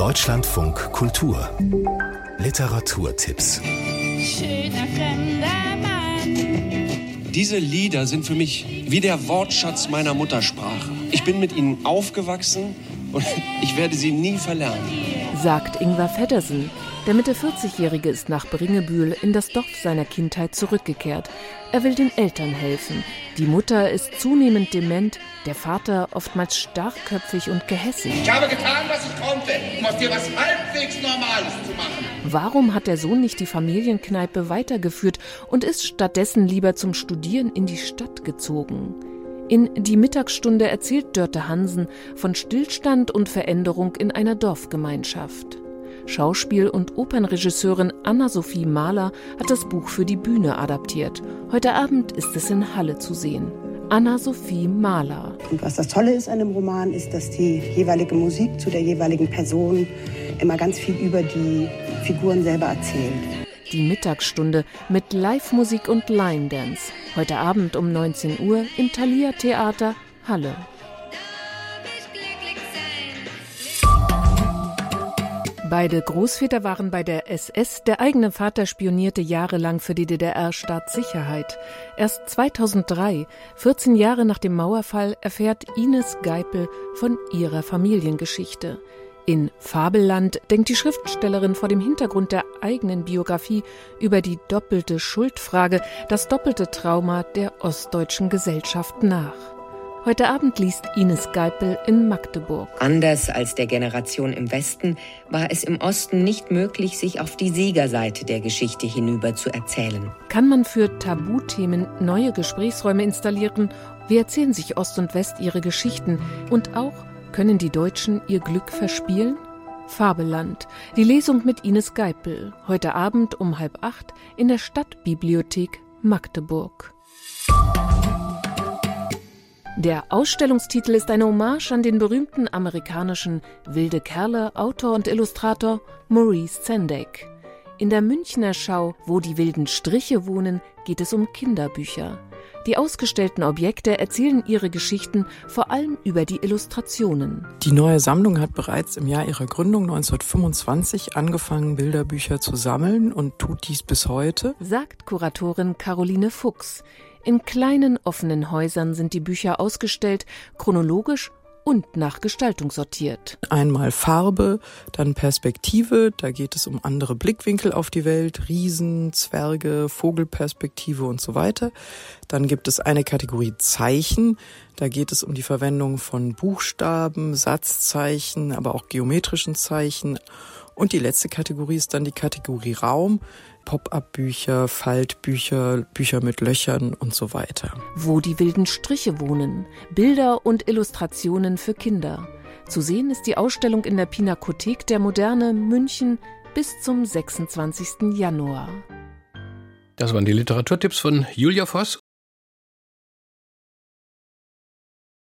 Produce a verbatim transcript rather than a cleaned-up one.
Deutschlandfunk Kultur Literaturtipps. Schöner fremder Mann. Diese Lieder sind für mich wie der Wortschatz meiner Muttersprache. Ich bin mit ihnen aufgewachsen und ich werde sie nie verlernen. Sagt Ingvar Feddersen. Der Mitte vierzigjährige ist nach Bringebühl in das Dorf seiner Kindheit zurückgekehrt. Er will den Eltern helfen. Die Mutter ist zunehmend dement, der Vater oftmals starkköpfig und gehässig. Ich habe getan, was ich konnte, um aus dir was halbwegs Normales zu machen. Warum hat der Sohn nicht die Familienkneipe weitergeführt und ist stattdessen lieber zum Studieren in die Stadt gezogen? In Die Mittagsstunde erzählt Dörte Hansen von Stillstand und Veränderung in einer Dorfgemeinschaft. Schauspiel- und Opernregisseurin Anna-Sophie Mahler hat das Buch für die Bühne adaptiert. Heute Abend ist es in Halle zu sehen. Anna-Sophie Mahler. Und was das Tolle ist an dem Roman, ist, dass die jeweilige Musik zu der jeweiligen Person immer ganz viel über die Figuren selber erzählt. Die Mittagsstunde mit Live-Musik und Line-Dance. Heute Abend um neunzehn Uhr im Thalia Theater Halle. Beide Großväter waren bei der S S, der eigene Vater spionierte jahrelang für die D D R-Staatssicherheit. Erst zweitausenddrei, vierzehn Jahre nach dem Mauerfall, erfährt Ines Geipel von ihrer Familiengeschichte. In Fabelland denkt die Schriftstellerin vor dem Hintergrund der eigenen Biografie über die doppelte Schuldfrage, das doppelte Trauma der ostdeutschen Gesellschaft nach. Heute Abend liest Ines Geipel in Magdeburg. Anders als der Generation im Westen war es im Osten nicht möglich, sich auf die Siegerseite der Geschichte hinüber zu erzählen. Kann man für Tabuthemen neue Gesprächsräume installieren? Wie erzählen sich Ost und West ihre Geschichten? Und auch, können die Deutschen ihr Glück verspielen? Fabelland. Die Lesung mit Ines Geipel. Heute Abend um halb acht in der Stadtbibliothek Magdeburg. Der Ausstellungstitel ist eine Hommage an den berühmten amerikanischen wilde Kerle-Autor und Illustrator Maurice Sendak. In der Münchner Schau, wo die wilden Striche wohnen, geht es um Kinderbücher. Die ausgestellten Objekte erzählen ihre Geschichten vor allem über die Illustrationen. Die neue Sammlung hat bereits im Jahr ihrer Gründung neunzehnhundertfünfundzwanzig angefangen, Bilderbücher zu sammeln und tut dies bis heute, sagt Kuratorin Caroline Fuchs. In kleinen offenen Häusern sind die Bücher ausgestellt, chronologisch und nach Gestaltung sortiert. Einmal Farbe, dann Perspektive, da geht es um andere Blickwinkel auf die Welt, Riesen, Zwerge, Vogelperspektive und so weiter. Dann gibt es eine Kategorie Zeichen, da geht es um die Verwendung von Buchstaben, Satzzeichen, aber auch geometrischen Zeichen. Und die letzte Kategorie ist dann die Kategorie Raum, Pop-up-Bücher, Faltbücher, Bücher mit Löchern und so weiter. Wo die wilden Striche wohnen, Bilder und Illustrationen für Kinder. Zu sehen ist die Ausstellung in der Pinakothek der Moderne München bis zum sechsundzwanzigsten Januar. Das waren die Literaturtipps von Julia Voss